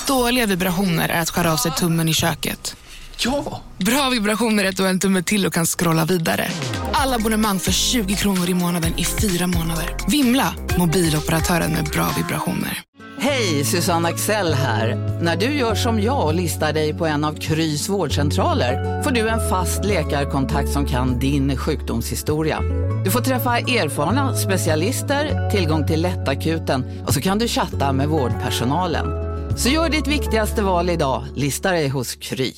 Dåliga vibrationer är att skära av sig tummen i köket. Ja! Bra vibrationer är att du har en tumme till och kan scrolla vidare. Alla abonnemang för 20 kronor i månaden i 4 månader. Vimla, mobiloperatören med bra vibrationer. Hej, Susanne Axel här. När du gör som jag och listar dig på en av Krys vårdcentraler får du en fast läkarkontakt som kan din sjukdomshistoria. Du får träffa erfarna specialister, tillgång till lättakuten och så kan du chatta med vårdpersonalen. Så gör ditt viktigaste val idag, lista dig hos Kry.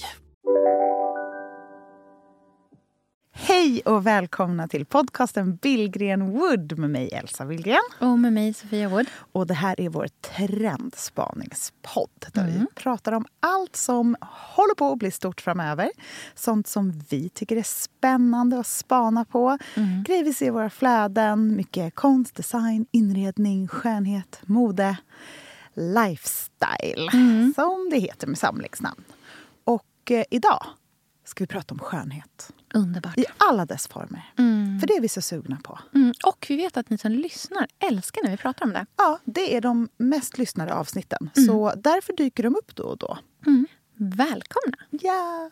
Hej och välkomna till podcasten Billgren Wood med mig Elsa Billgren. Och med mig Sofia Wood. Och det här är vår trendspaningspodd där vi pratar om allt som håller på att bli stort framöver. Sånt som vi tycker är spännande att spana på. Grejer vi ser i våra flöden. Mycket konst, design, inredning, skönhet, mode, lifestyle. Som det heter med samlingsnamn. Och idag ska vi prata om skönhet. Underbart. I alla dess former. För det är vi så sugna på. Och vi vet att ni som lyssnar älskar när vi pratar om det. Ja, det är de mest lyssnade avsnitten. Så därför dyker de upp då och då. Välkomna. Ja!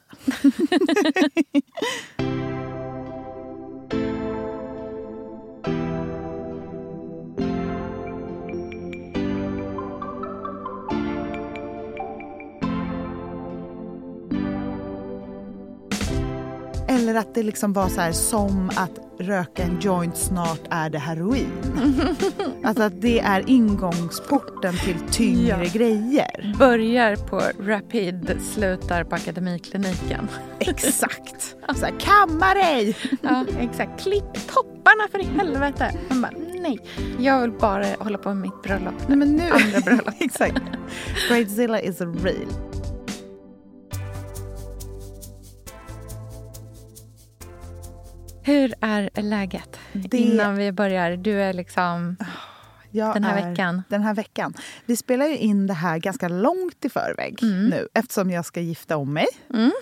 Eller att det liksom var så här som att röka en joint snart är det heroin. Alltså att det är ingångsporten till tyngre grejer. Börjar på Rapid, slutar på Akademikliniken. Exakt. Så här, kamma dig! Ja, exakt. Klipp topparna för i helvete. Man bara, nej. Jag vill bara hålla på med mitt bröllop. Nej, men nu... Andra bröllop. Exakt. Bridezilla is a real. Hur är läget innan vi börjar? Du är liksom den här veckan. Vi spelar ju in det här ganska långt i förväg nu. Eftersom jag ska gifta om mig.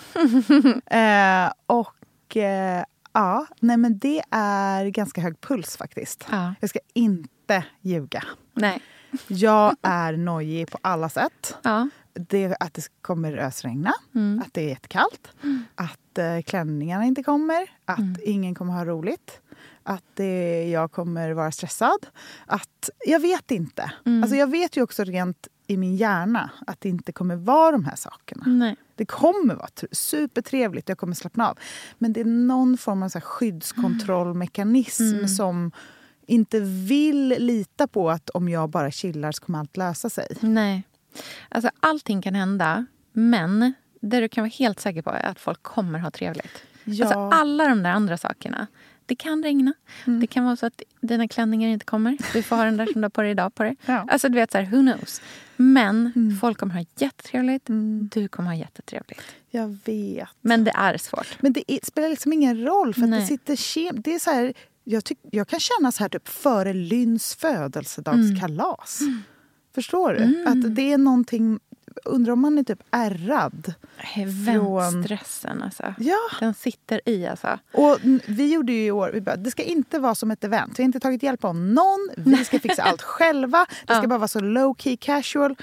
Men det är ganska hög puls faktiskt. Ja. Jag ska inte ljuga. Nej. Jag är nojig på alla sätt. Ja. Att det kommer ösregna, att det är jättekallt, att klänningarna inte kommer, att ingen kommer ha roligt, att jag kommer vara stressad, att jag vet inte. Alltså jag vet ju också rent i min hjärna att det inte kommer vara de här sakerna. Nej. Det kommer vara supertrevligt, jag kommer slappna av. Men det är någon form av så här skyddskontrollmekanism som inte vill lita på att om jag bara chillar så kommer allt lösa sig. Nej. Alltså allting kan hända, men det du kan vara helt säker på är att folk kommer ha trevligt. Ja. Alltså alla de där andra sakerna. Det kan regna. Det kan vara så att dina klänningar inte kommer. Du får ha den där som du har på dig idag på dig. Ja. Alltså du vet så här, who knows. Men folk kommer ha jättetrevligt. Du kommer ha jättetrevligt. Jag vet. Men det är svårt. Men det spelar liksom ingen roll för att det sitter det är så här, jag kan känna så här typ före Lynns födelsedagskalas. Förstår du? Att det är någonting, undrar om man är typ ärrad. Eventstressen alltså. Ja. Den sitter i alltså. Och vi gjorde ju i år, det ska inte vara som ett event. Vi har inte tagit hjälp av någon. Vi ska fixa allt själva. Det ska bara vara så low key casual.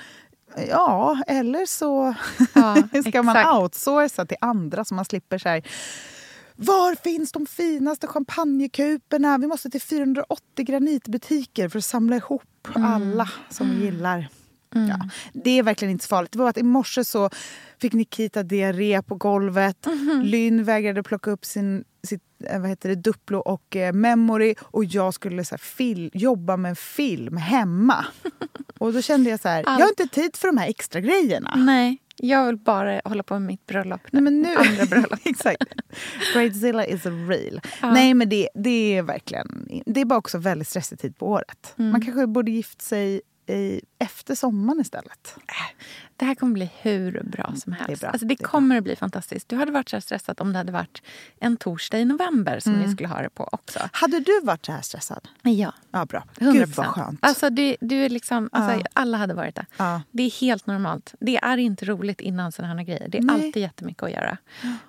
Ja, eller så ska man outsourca till andra så man slipper så här. Var finns de finaste champagnekuperna? Vi måste till 480 granitbutiker för att samla ihop alla som vi gillar. Ja, det är verkligen inte så farligt. Det var att i morse så fick Nikita diarré på golvet. Lynn vägrade plocka upp sitt Duplo och Memory. Och jag skulle så här, jobba med en film hemma. Och då kände jag så här, jag har inte tid för de här extra grejerna. Nej. Jag vill bara hålla på med mitt bröllop. Nej, men nu, andra bröllop. Exakt. Bridezilla is a real. Ja. Nej, men det är verkligen... Det är bara också väldigt stressig tid på året. Man kanske borde gift sig efter sommaren istället. Det här kommer bli hur bra som helst. Det är bra. Alltså det kommer att bli fantastiskt. Du hade varit så här stressad om det hade varit en torsdag i november som vi skulle ha det på också. Hade du varit så här stressad? Ja. Ja, bra. 100%. Gud vad skönt. Alltså du är liksom, alla hade varit det. Det är helt normalt. Det är inte roligt innan sådana här grejer. Det är alltid jättemycket att göra.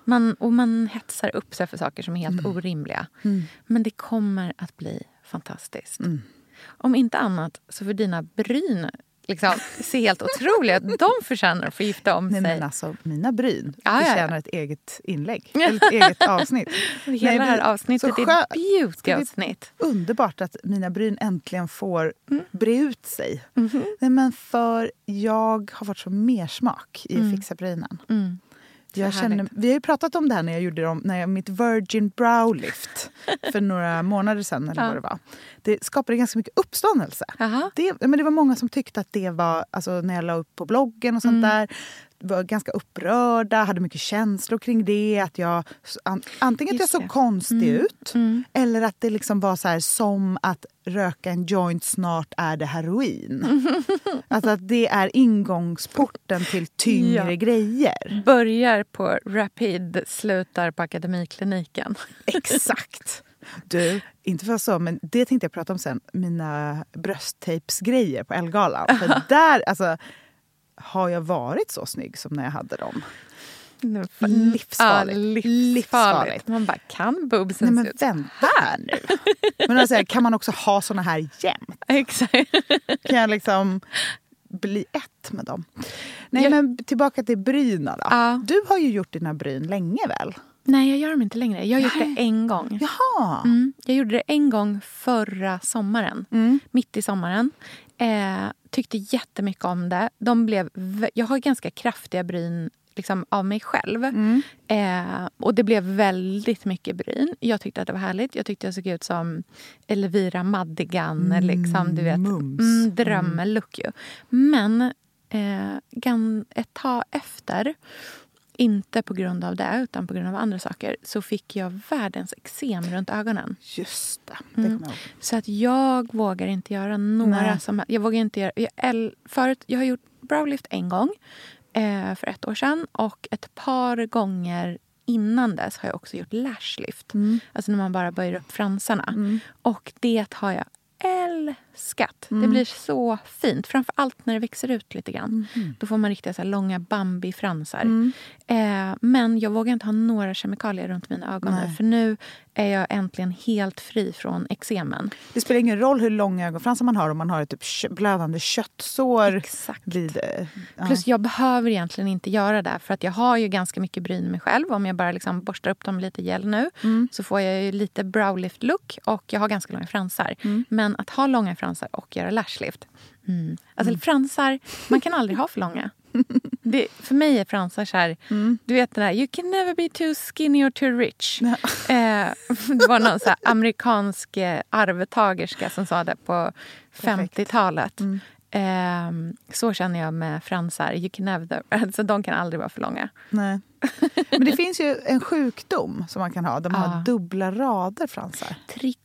Man hetsar upp sig för saker som är helt orimliga. Men det kommer att bli fantastiskt. Om inte annat så för dina bryn liksom ser helt otroliga ut. De förtjänar att få gifta om sig. Men alltså, mina bryn förtjänar ett eget inlägg. Eller ett eget avsnitt. Hela det här avsnittet är ett beauty-avsnitt. Underbart att mina bryn äntligen får bre ut sig. Nej, men för jag har varit så mersmak i att fixa brynen. Jag känner, vi har ju pratat om det här när jag gjorde mitt Virgin Brow Lift för några månader sedan eller vad det var. Det skapade ganska mycket uppståndelse. Men det var många som tyckte att det var, alltså när jag la upp på bloggen och sånt där, var ganska upprörda, hade mycket känslor kring det, att jag antingen att jag såg konstig ut eller att det liksom var så här som att röka en joint, snart är det heroin. Alltså att det är ingångsporten till tyngre grejer. Börjar på Rapid, slutar på Akademikliniken. Exakt. Du, inte för så, men det tänkte jag prata om sen. Mina brösttejpsgrejer på Ellegalan. För där, alltså, har jag varit så snygg som när jag hade dem? Livsfarligt. Livsfarligt. Man bara, kan boobsen se ut? Nej, men vänta här nu. Men alltså, kan man också ha såna här jämt? Exakt. Kan jag liksom bli ett med dem? Nej, men tillbaka till bryna då. Du har ju gjort dina bryn länge väl? Nej, jag gör dem inte längre. Jag har gjort det en gång. Jaha. Jag gjorde det en gång förra sommaren. Mitt i sommaren. Tyckte jättemycket om det. Jag har ganska kraftiga bryn liksom, av mig själv. Och det blev väldigt mycket bryn. Jag tyckte att det var härligt. Jag tyckte jag såg ut som Elvira Madigan. Liksom, du vet, drömmelook ju. Men ett tag efter, inte på grund av det utan på grund av andra saker, så fick jag världens eksem runt ögonen. Just det kommer jag ihåg. Så att jag vågar inte göra några som... Jag vågar inte göra... Jag har gjort browlift en gång för 1 år sedan, och ett par gånger innan dess har jag också gjort lashlift. Alltså när man bara böjer upp fransarna. Och det har jag älskat. Det blir så fint. Framförallt när det växer ut lite grann. Då får man riktigt så här långa Bambi-fransar. Men jag vågar inte ha några kemikalier runt mina ögon nu. För nu är jag äntligen helt fri från eksemen. Det spelar ingen roll hur långa ögonfransar man har om man har ett typ blödande köttsår. Exakt. Plus jag behöver egentligen inte göra det. För att jag har ju ganska mycket bryn mig själv. Om jag bara liksom borstar upp dem lite gel nu. Så får jag ju lite browlift-look. Och jag har ganska långa fransar. Men att ha långa fransar och göra lashlift. Alltså fransar, man kan aldrig ha för långa. För mig är fransar så här, du vet det där, you can never be too skinny or too rich. Det var någon så här amerikansk arvtagerska som sa det på 50-talet. Så känner jag med fransar. You can never, alltså de kan aldrig vara för långa. Nej. Men det finns ju en sjukdom som man kan ha. De har dubbla rader fransar.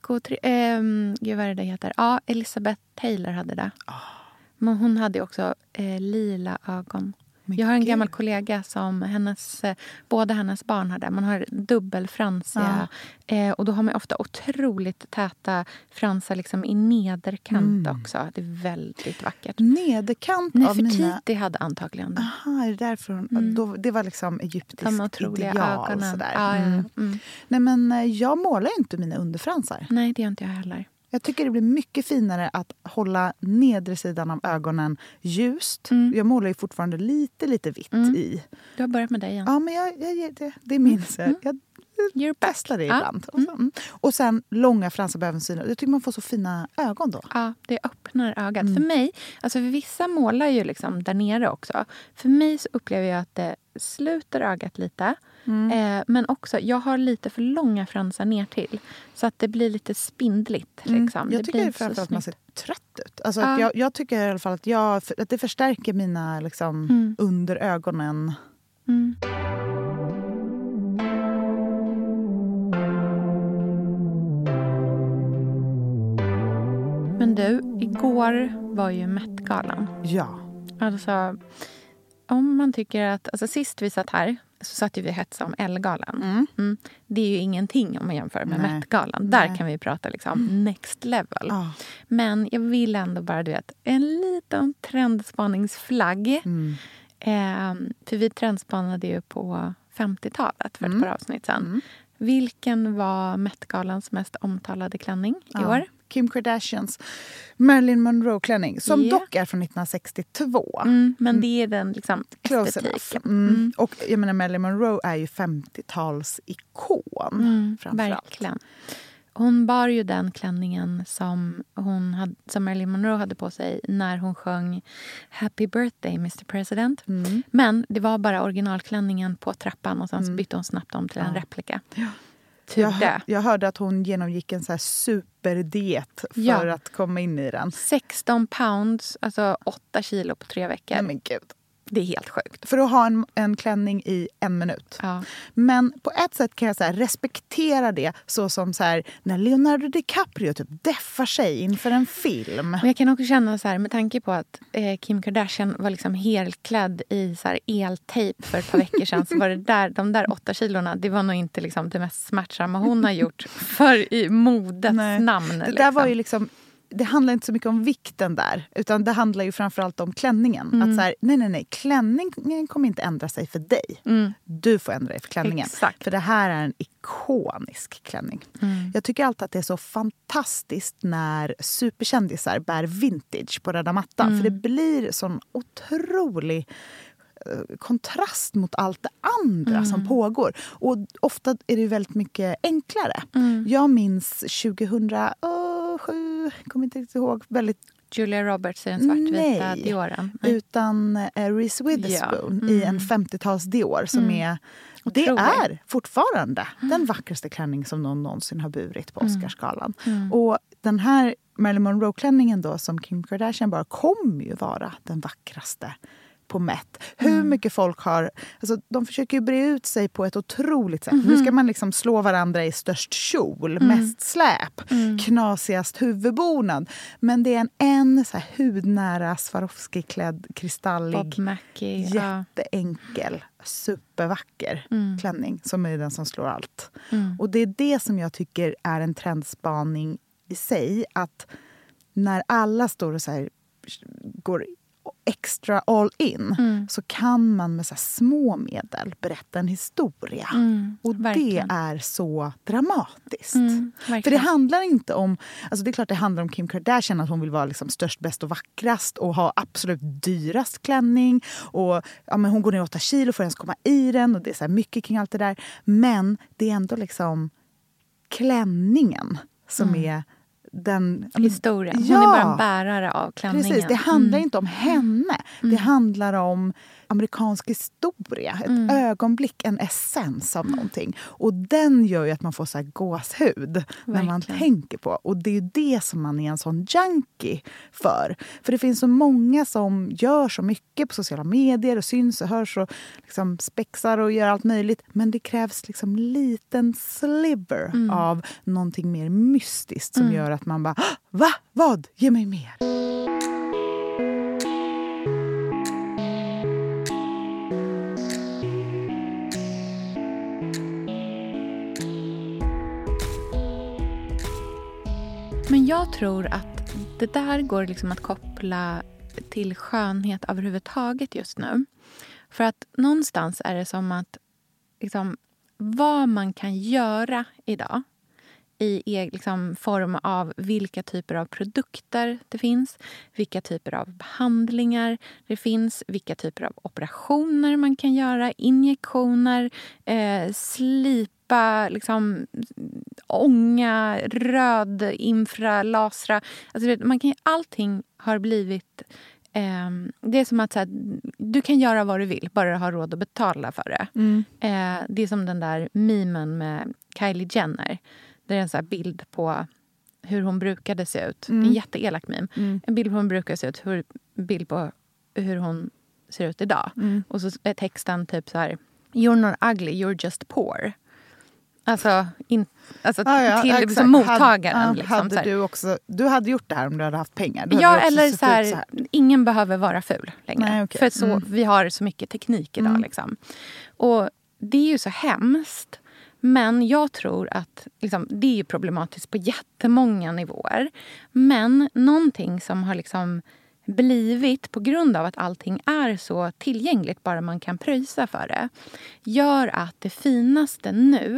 Gud vad det heter. Ja, Elizabeth Taylor hade det. Men hon hade också lila ögon. Jag har en gammal kollega som båda hennes barn hade. Man har dubbelfransiga. Och då har man ofta otroligt täta fransar liksom i nederkant också. Det är väldigt vackert. Nederkant av mina... Titi hade antagligen det. Aha, är det därför hon... det var liksom egyptiskt ideal. Ögonen. Sådär. Nej, men jag målar inte mina underfransar. Nej, det gör inte jag heller. Jag tycker det blir mycket finare att hålla nedre sidan av ögonen ljust. Jag målar ju fortfarande lite vitt i. Du har börjat med det igen. Ja, men det minns jag. Jag testar det ibland. Och sen långa fransar behöver synas. Jag tycker man får så fina ögon då. Ja, det öppnar ögat. För mig, alltså vissa målar ju liksom där nere också. För mig så upplever jag att det sluter ögat lite. Men också, jag har lite för långa fransar ner till. Så att det blir lite spindligt. Liksom. Jag tycker framförallt att man ser trött ut. Alltså jag tycker i alla fall att det förstärker mina liksom, under ögonen. Men du, igår var ju Met-galan. Ja. Alltså, om man tycker att... Alltså sist vi satt här så satt vi hetsa om Ellegalan. Det är ju ingenting om man jämför med Met-galan. Där kan vi prata liksom next level. Men jag vill ändå bara, du vet, en liten trendspaningsflagg. För vi trendspanade ju på 50-talet för ett par avsnitt sedan. Vilken var Met-galans mest omtalade klänning i år? Kim Kardashians Marilyn Monroe-klänning. Som dock är från 1962. Men det är den liksom estetiken. Och jag menar, Marilyn Monroe är ju 50-talsikon. Verkligen. Hon bar ju den klänningen som Marilyn Monroe hade på sig när hon sjöng Happy Birthday Mr. President. Men det var bara originalklänningen på trappan och sen så bytte hon snabbt om till en replika. Jag hörde att hon genomgick en så här superdiet för att komma in i den. 16 pounds, alltså 8 kilo på 3 veckor. Nej, men gud. Det är helt sjukt. För att ha en klänning i 1 minut. Ja. Men på ett sätt kan jag så här respektera det. Så som så här, när Leonardo DiCaprio typ deffar sig inför en film. Men jag kan också känna så här, med tanke på att Kim Kardashian var liksom helklädd i så här eltejp för ett par veckor sedan. Så var det de där 8 kilorna, det var nog inte liksom det mest smärtsamma hon har gjort för i modets namn. Det där var ju liksom... Det handlar inte så mycket om vikten där, utan det handlar ju framförallt om klänningen. Att så här, nej, klänningen kommer inte ändra sig för dig. Du får ändra dig för klänningen. Exakt. För det här är en ikonisk klänning. Jag tycker alltid att det är så fantastiskt när superkändisar bär vintage på röda mattan. För det blir sån otrolig kontrast mot allt det andra som pågår. Och ofta är det ju väldigt mycket enklare. Jag minns 2007, kommer inte riktigt ihåg, väldigt... Julia Roberts i den svartvita Dioren. Utan Reese Witherspoon i en 50-tals Dior som är... Det är fortfarande den vackraste klänning som någon någonsin har burit på Oscarsgalan. Och den här Marilyn Monroe-klänningen då som Kim Kardashian bara kommer ju vara den vackraste på Met. Hur mycket folk har... Alltså, de försöker ju bre ut sig på ett otroligt sätt. Nu ska man liksom slå varandra i störst kjol, mest släp, knasigast huvudbonad. Men det är en så här hudnära Swarovski-klädd, kristallig, Bob Mackie, jätteenkel, supervacker klänning som är den som slår allt. Och det är det som jag tycker är en trendspaning i sig. Att när alla står och så här, går extra all in så kan man med så här små medel berätta en historia. Och verkligen. Det är så dramatiskt. För det handlar inte om... Alltså det är klart det handlar om Kim Kardashian, att hon vill vara liksom störst, bäst och vackrast och ha absolut dyrast klänning. Och men hon går ner 8 kilo för att ens komma i den. Och det är så här mycket kring allt det där. Men det är ändå liksom klänningen som är... Den historien. Hon är bara en bärare av klänningen. Precis, det handlar inte om henne. Det handlar om amerikansk historia. Ett ögonblick, en essens av någonting. Och den gör ju att man får så här gåshud när man tänker på. Och det är ju det som man är en sån junkie för. För det finns så många som gör så mycket på sociala medier och syns och hörs och liksom spexar och gör allt möjligt. Men det krävs liksom liten sliver av någonting mer mystiskt som gör att man bara, va? Vad? Ge mig mer. Men jag tror att det där går liksom att koppla till skönhet överhuvudtaget just nu. För att någonstans är det som att liksom, vad man kan göra idag i liksom form av vilka typer av produkter det finns, vilka typer av behandlingar det finns, vilka typer av operationer man kan göra, injektioner, slipa, liksom, ånga, röd, infralasra. Alltså, man kan, allting har blivit... det är som att så här, du kan göra vad du vill, bara du har råd att betala för det. Det är som den där memen med Kylie Jenner. Det är en så här bild på hur hon brukade se ut. En jätteelak meme. En bild på hur hon brukade se ut. En bild på hur hon ser ut idag. Och så är texten typ så här: You're not ugly, you're just poor. Alltså, till som mottagaren. Du hade gjort det här om du hade haft pengar. Eller så här, ingen behöver vara ful längre. Nej, okay. För så, vi har så mycket teknik idag. Liksom. Och det är ju så hemskt. Men jag tror att liksom, det är problematiskt på jättemånga nivåer. Men någonting som har liksom blivit, på grund av att allting är så tillgängligt, bara man kan pröjsa för det, gör att det finaste nu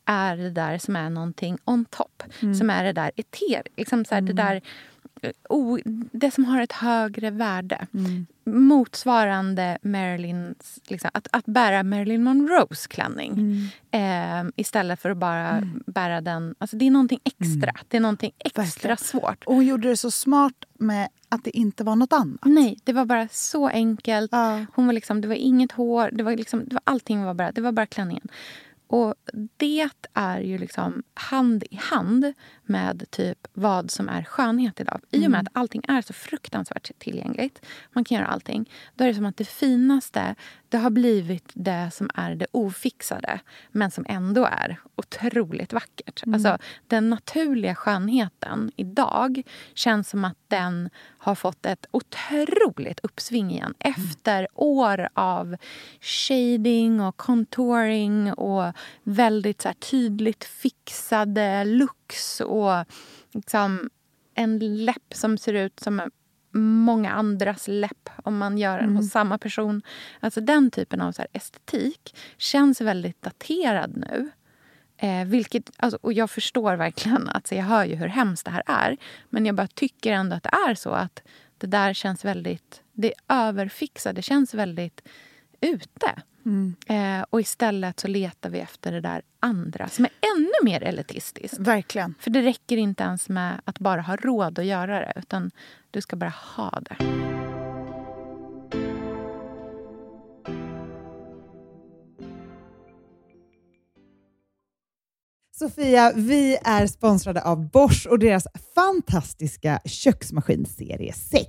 är det där som är någonting on top. Som är det där liksom så här, det där det som har ett högre värde. Motsvarande Marilyns, liksom, att bära Marilyn Monroes klänning istället för att bara bära den. Alltså det är någonting extra. Det är någonting extra verkligen svårt. Och hon gjorde det så smart med att det inte var något annat. Nej, det var bara så enkelt. Hon var liksom, det var inget hår, allting var bara klänningen. Och det är ju liksom hand i hand med typ vad som är skönhet idag. I och med att allting är så fruktansvärt tillgängligt. Man kan göra allting. Då är det som att det finaste, det har blivit det som är det ofixade. Men som ändå är otroligt vackert. Alltså den naturliga skönheten idag känns som att den har fått ett otroligt uppsving igen. Efter år av shading och contouring och väldigt så här tydligt fixade looks och liksom en läpp som ser ut som många andras läpp om man gör den hos samma person. Alltså den typen av så här estetik känns väldigt daterad nu. Vilket, alltså, och jag förstår verkligen att jag hör ju hur hemskt det här är. Men jag bara tycker ändå att det är så att det där känns väldigt, det överfixade känns väldigt ute. Och istället så letar vi efter det där andra som är ännu mer elitistiskt. Verkligen. För det räcker inte ens med att bara ha råd att göra det, utan du ska bara ha det. Sofia, vi är sponsrade av Bosch och deras fantastiska köksmaskinserie 6.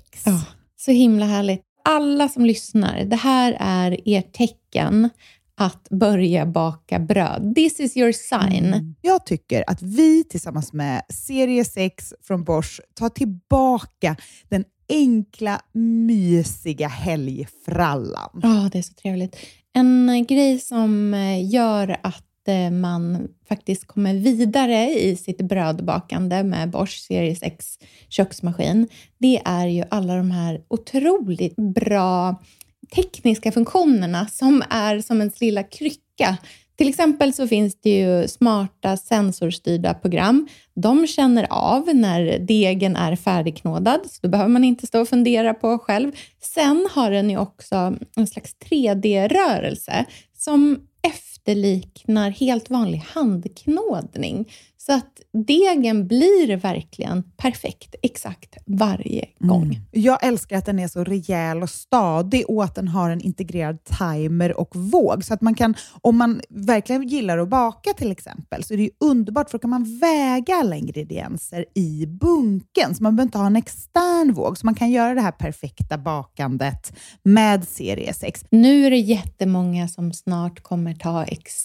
Så himla härligt. Alla som lyssnar, det här är ert tecken att börja baka bröd. This is your sign. Jag tycker att vi tillsammans med serie 6 från Bosch tar tillbaka den enkla, mysiga helgfrallan. Det är så trevligt. En grej som gör att man faktiskt kommer vidare i sitt brödbakande med Bosch serie 6 köksmaskin. Det är ju alla de här otroligt bra tekniska funktionerna som är som en lilla krycka. Till exempel så finns det ju smarta sensorstyrda program. De känner av när degen är färdigknådad, så då behöver man inte stå och fundera på själv. Sen har den ju också en slags 3D-rörelse som efterliknar helt vanlig handknådning. Så att degen blir verkligen perfekt exakt varje gång. Jag älskar att den är så rejäl och stadig och att den har en integrerad timer och våg. Så att man kan, om man verkligen gillar att baka till exempel, så är det ju underbart, för då kan man väga alla ingredienser i bunken. Så man behöver inte ha en extern våg. Så man kan göra det här perfekta bakandet med serie 6. Nu är det jättemånga som snart kommer ta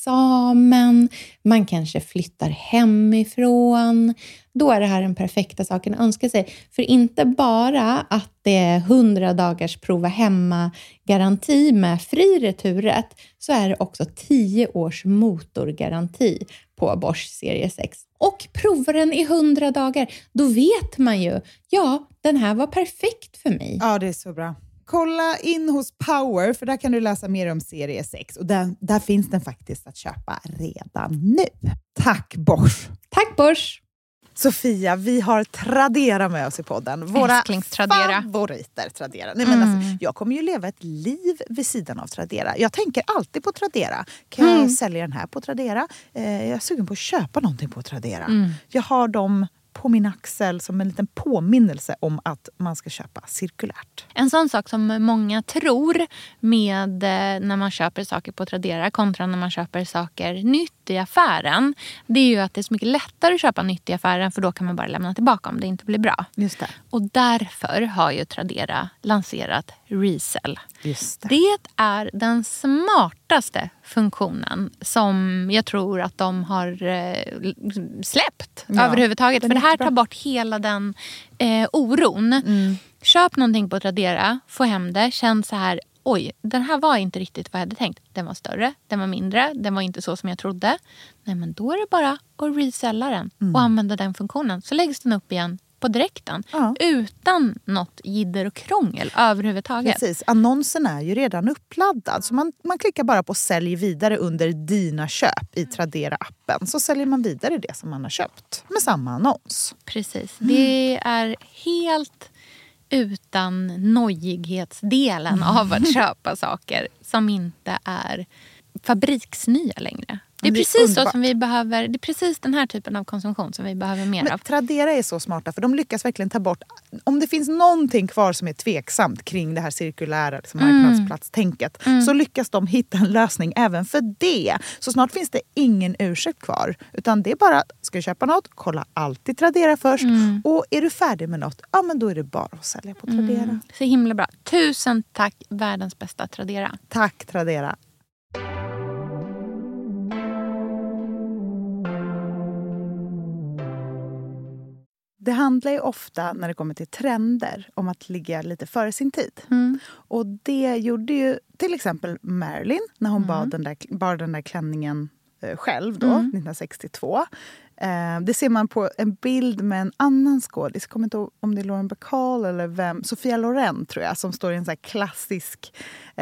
examen. Man kanske flyttar hemifrån. Då är det här den perfekta saken att önska sig. För inte bara att det är 100 dagars prova hemma-garanti med fri returrätt, så är det också 10 års motorgaranti på Bosch serie 6. Och provar den i 100 dagar, då vet man ju, ja, den här var perfekt för mig. Ja, det är så bra. Kolla in hos Power, för där kan du läsa mer om serie 6. Och där finns den faktiskt att köpa redan nu. Tack Bosch! Tack Bosch! Sofia, vi har Tradera med oss i podden. Våra favoriter Tradera. Nej, men alltså, jag kommer ju leva ett liv vid sidan av Tradera. Jag tänker alltid på Tradera. Kan jag sälja den här på Tradera? Jag är sugen på att köpa någonting på Tradera. Jag har dem på min axel som en liten påminnelse om att man ska köpa cirkulärt. En sån sak som många tror med när man köper saker på Tradera kontra när man köper saker nytt i affären, det är ju att det är så mycket lättare att köpa nytt i affären, för då kan man bara lämna tillbaka om det inte blir bra. Just det. Och därför har ju Tradera lanserat Resell. Just det. Det är den smartaste funktionen som jag tror att de har släppt överhuvudtaget. För det här tar bort hela den oron. Köp någonting på Tradera, få hem det, känn så här, oj, den här var inte riktigt vad jag hade tänkt. Den var större, den var mindre, den var inte så som jag trodde. Nej, men då är det bara att resella den och använda den funktionen. Så läggs den upp igen på direkten. Utan något jidder och krångel överhuvudtaget. Precis, annonsen är ju redan uppladdad. Så man klickar bara på sälj vidare under dina köp i Tradera-appen. Så säljer man vidare det som man har köpt med samma annons. Precis, det är helt utan nojighetsdelen av att köpa saker som inte är fabriksnya längre. Det är precis så som vi behöver. Det är precis den här typen av konsumtion som vi behöver mer av. Tradera är så smarta för de lyckas verkligen ta bort. Om det finns någonting kvar som är tveksamt kring det här cirkulära marknadsplatstänket så lyckas de hitta en lösning även för det. Så snart finns det ingen ursäkt kvar. Utan det är bara, ska du köpa något, kolla alltid Tradera först. Och är du färdig med något, ja men då är det bara att sälja på Tradera. Så himla bra. 1000 tack, världens bästa Tradera. Tack Tradera. Det handlar ju ofta när det kommer till trender om att ligga lite före sin tid. Och det gjorde ju till exempel Marilyn när hon bar den där klänningen själv då, 1962. Det ser man på en bild med en annan skådis. Jag kommer inte ihåg om det är Lauren Bacall eller vem. Sofia Loren tror jag, som står i en så här klassisk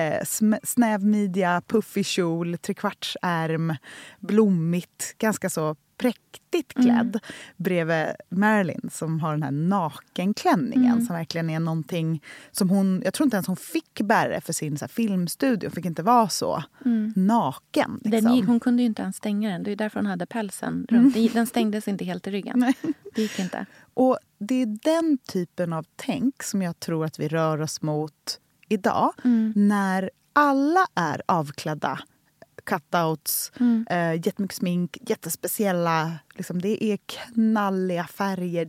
snävmidja, puffig kjol, trekvartsärm, blommigt, ganska så präktigt klädd bredvid Marilyn som har den här nakenklänningen som verkligen är någonting som hon, jag tror inte ens hon fick bära för sin så här filmstudio, fick inte vara så naken. Liksom. Hon kunde ju inte ens stänga den, det är därför hon hade pälsen runt. Den stängdes inte helt i ryggen. Nej. Det gick inte. Och det är den typen av tänk som jag tror att vi rör oss mot idag när alla är avklädda. Cutouts, jättemycket smink, jättespeciella, liksom, det är knalliga färger,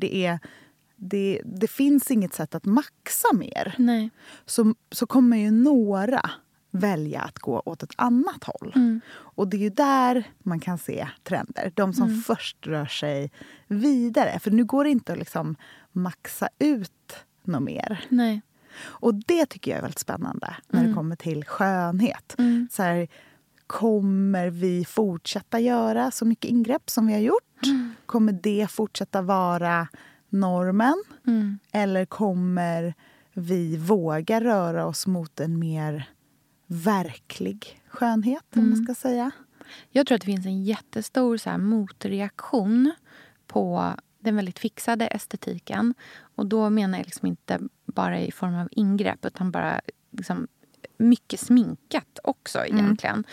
det finns inget sätt att maxa mer. Nej. Så kommer ju några välja att gå åt ett annat håll. Och det är ju där man kan se trender. De som först rör sig vidare. För nu går det inte att liksom maxa ut något mer. Nej. Och det tycker jag är väldigt spännande när det kommer till skönhet. Så här, kommer vi fortsätta göra så mycket ingrepp som vi har gjort? Kommer det fortsätta vara normen? Eller kommer vi våga röra oss mot en mer verklig skönhet, om man ska säga? Jag tror att det finns en jättestor så här motreaktion på den väldigt fixade estetiken. Och då menar jag liksom inte bara i form av ingrepp, utan bara liksom mycket sminkat också egentligen.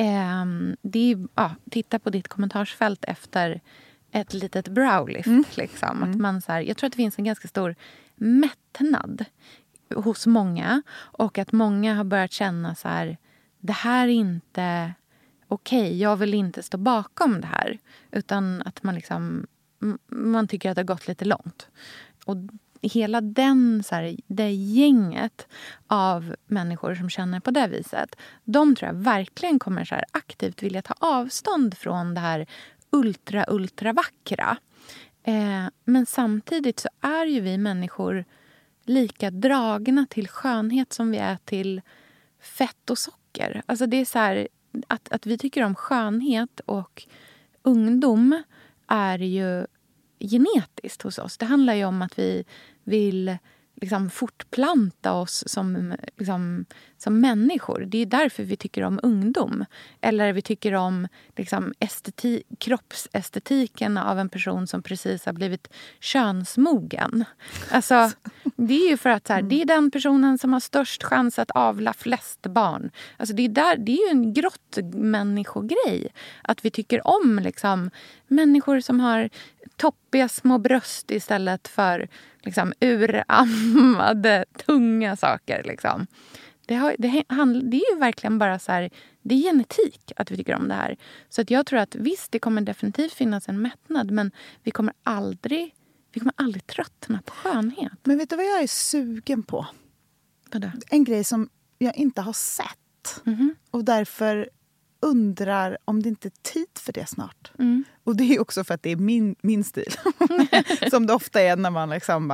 Det är, titta på ditt kommentarsfält efter ett litet browlift. Liksom. Att man, så här, jag tror att det finns en ganska stor mättnad hos många. Och att många har börjat känna så här, det här är inte okej, jag vill inte stå bakom det här. Utan att man liksom, man tycker att det har gått lite långt. Och hela det gänget av människor som känner på det viset, de tror jag verkligen kommer så här aktivt vilja ta avstånd från det här ultra vackra. Men samtidigt så är ju vi människor lika dragna till skönhet som vi är till fett och socker. Alltså det är så här, att vi tycker om skönhet och ungdom är ju genetiskt hos oss. Det handlar ju om att vi vill liksom fortplanta oss som människor. Det är därför vi tycker om ungdom. Eller vi tycker om liksom kroppsestetiken av en person som precis har blivit könsmogen. Alltså, det är ju för att så här, det är den personen som har störst chans att avla flest barn. Alltså, det är ju en grottmänniskogrej. Att vi tycker om liksom, människor som har toppiga små bröst istället för liksom, urammade, tunga saker. Liksom. Det är ju verkligen bara så här, det är genetik att vi tycker om det här. Så att jag tror att visst, det kommer definitivt finnas en mättnad, men vi kommer aldrig tröttna på skönhet. Men vet du vad jag är sugen på? Vadå? En grej som jag inte har sett. Och därför undrar om det inte är tid för det snart. Och det är också för att det är min stil. Som det ofta är när man liksom bara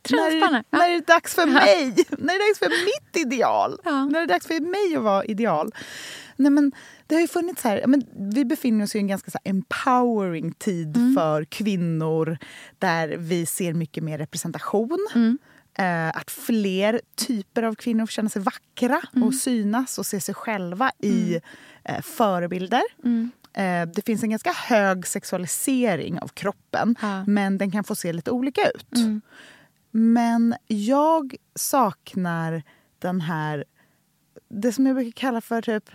När är det dags för mig? När är det dags för mitt ideal? När är det dags för mig att vara ideal? Nej, men det har ju funnits här, men vi befinner oss i en ganska så här empowering tid för kvinnor där vi ser mycket mer representation. Att fler typer av kvinnor får känna sig vackra och synas och se sig själva i förebilder. Det finns en ganska hög sexualisering av kroppen, men den kan få se lite olika ut. Men jag saknar den här, det som jag brukar kalla för typ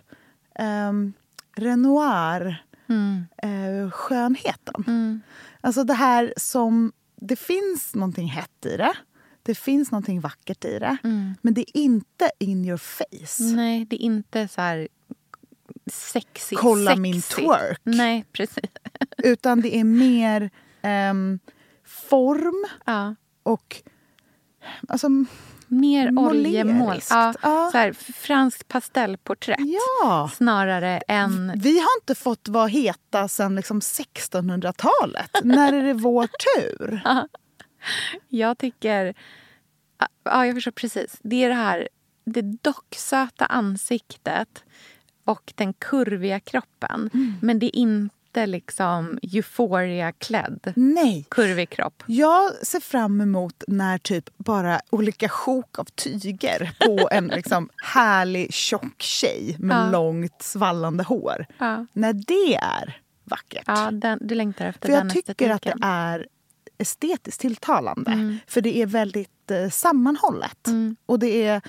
Renoir skönheten. Alltså det här som, det finns någonting hett i det. Det finns någonting vackert i det. Men det är inte in your face. Nej, det är inte så här sexigt. Kolla min twerk. Nej, precis. Utan det är mer form och alltså mer oljemål. Ja. Så här, franskt pastellporträtt. Ja. Snarare än... Vi har inte fått vara heta sedan liksom 1600-talet. När är det vår tur? Jag tycker... Ja, jag förstår precis. Det är det här, det docksöta ansiktet och den kurviga kroppen. Men det är inte liksom euphoria-klädd. Nej. Kurvig kropp. Jag ser fram emot när typ bara olika sjok av tyger på en liksom härlig tjock tjej med långt svallande hår. När det är vackert. Ja, du längtar efter för den jag tycker att det är estetiskt tilltalande. För det är väldigt sammanhållet. Och det är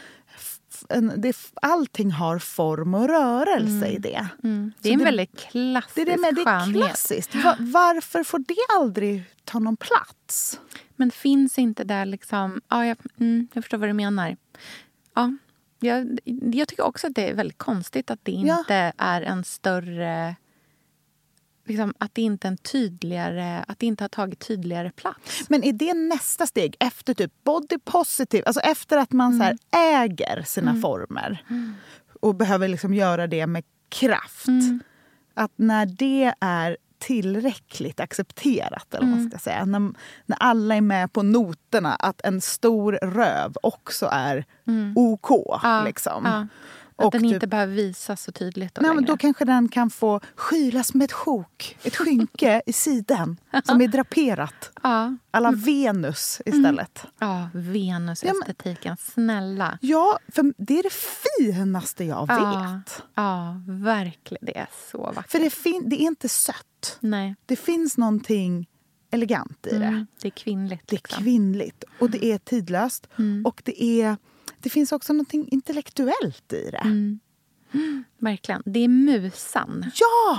allting har form och rörelse i det. Det är en väldigt klassisk skönhet. Det är klassiskt. Varför får det aldrig ta någon plats? Men finns inte där liksom... Ja, jag förstår vad du menar. Ja, jag tycker också att det är väldigt konstigt att det inte är en större... Liksom, att det inte är en tydligare, att det inte har tagit tydligare plats. Men är det nästa steg efter typ body positive, alltså efter att man så här äger sina former och behöver liksom göra det med kraft, att när det är tillräckligt accepterat eller vad man ska säga, när alla är med på noterna att en stor röv också är OK liksom. Att den inte behöver visas så tydligt. Nej, men då kanske den kan få skylas med ett skynke i sidan som är draperat. Alla Venus istället. Ja, Venus-estetiken. Snälla. Ja, för det är det finaste jag vet. Ja, verkligen. Det är så vackert. För det är inte sött. Nej. Det finns någonting elegant i det. Det är kvinnligt. Det är kvinnligt. Och det är tidlöst. Och det finns också någonting intellektuellt i det. Verkligen. Det är musan. Ja!